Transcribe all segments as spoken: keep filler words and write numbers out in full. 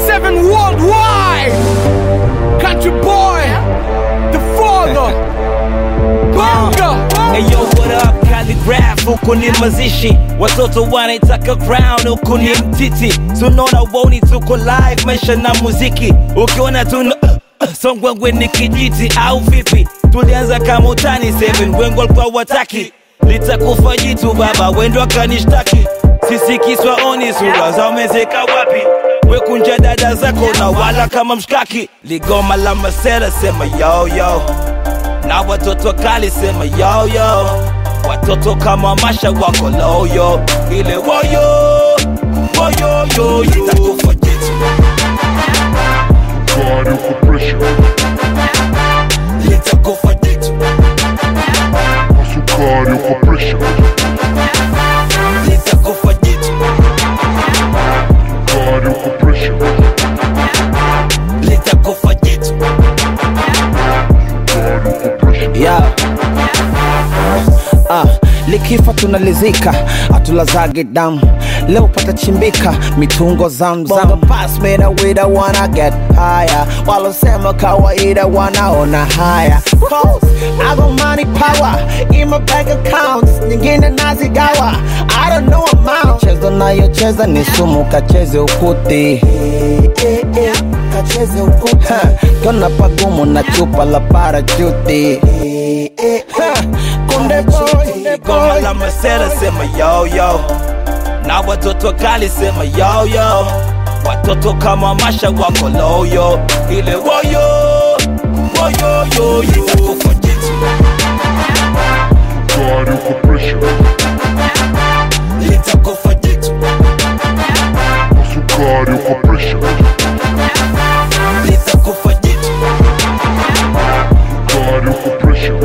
seven worldwide. Country boy, the father. Bonga. Hey yo, what up? Calligraph, huku ni mazishi. Watoto wanaitaka crown, huku ni mtiti. Tunaona woni tuko live, maisha na muziki. Ukiona tuna songwengwe ni kijiti au vipi? Tulianza kama utani seven, wengo walikuwa wataki. Litakufa jitu baba, wendo akanishtaki. Sisi kiswa oni sura za umezeka wapi? Wekunja dada zako na wala kama mshkaki. Ligoma la masera sema yo yo, na watoto kali sema yo yo. Watoto kama masha wako loyo, ile woyo woyo yo. Litakufa jitu God uko pressure. Litakufa jitu God uko pressure. Litakufa jitu God uko pressure. Litakufa jitu God uko pressure. Yeah. Ah, likifa tunalizika, atulazage damu. Leo pata chimbika, mitungo zamzam. Bonga pass me the way the wanna get higher. Walosema kawaida wanaona haya. Cause I got money power in my bank accounts. Nyingine nazigawa, I don't know amount. Chezo nayo cheza ni sumu, kacheze ukuti. Kacheze ukuti. Kona pagumu na chupa la parachuti. Kunde boy, Goma la masera sema yo yo, na watoto kali sema yo yo. Watoto kama masha wako loyo, ile woyo woyo yo. Litakufa jitu God uko pressure. Litakufa jitu God uko pressure. Litakufa jitu God uko pressure.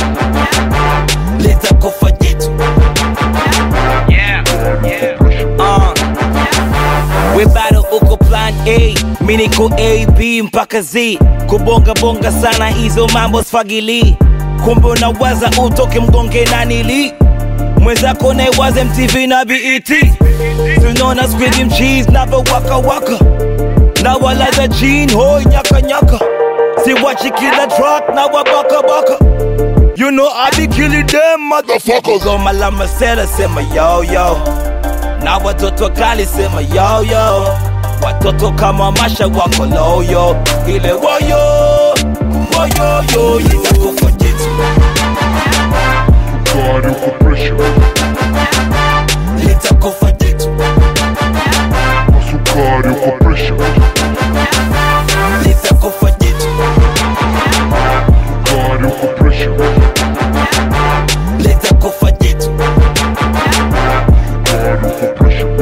Litakufa jitu. Yeah, yeah. Uh. We bado uko plan A, mimi niko A, B mpaka Z. Kubonga bonga sana hizo mambo sfagili. Kumbe unawaza utoke mgonge na nili. Mwenzako naiwaza M T V na B E T. Tunaona squid cheese na waka waka. Na wala za jean hoi nyaka nyaka. Si wachi kila truck na wabaka baka. You know I be killing them motherfuckers. Goma la masera sema yo yo, na watoto kali sema yo yo. Watoto kama masha wako loyo, ile woyo woyo yo. Litakufa jitu God uko pressure. Litakufa jitu God uko pressure. Litakufa jitu God uko pressure. Litakufa jitu God uko pressure.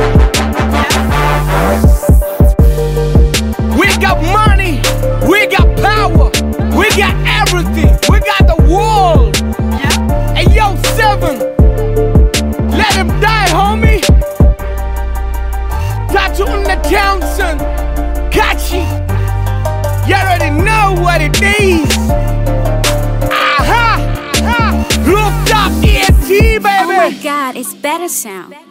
We got money, we got power, we got everything, we got the world. Hey yo, seven, let him die, homie. Tattoo on the Townsend, Kachi. You already know what it is. Aha, aha. Rooftop E N T, baby. Oh my God, it's better sound.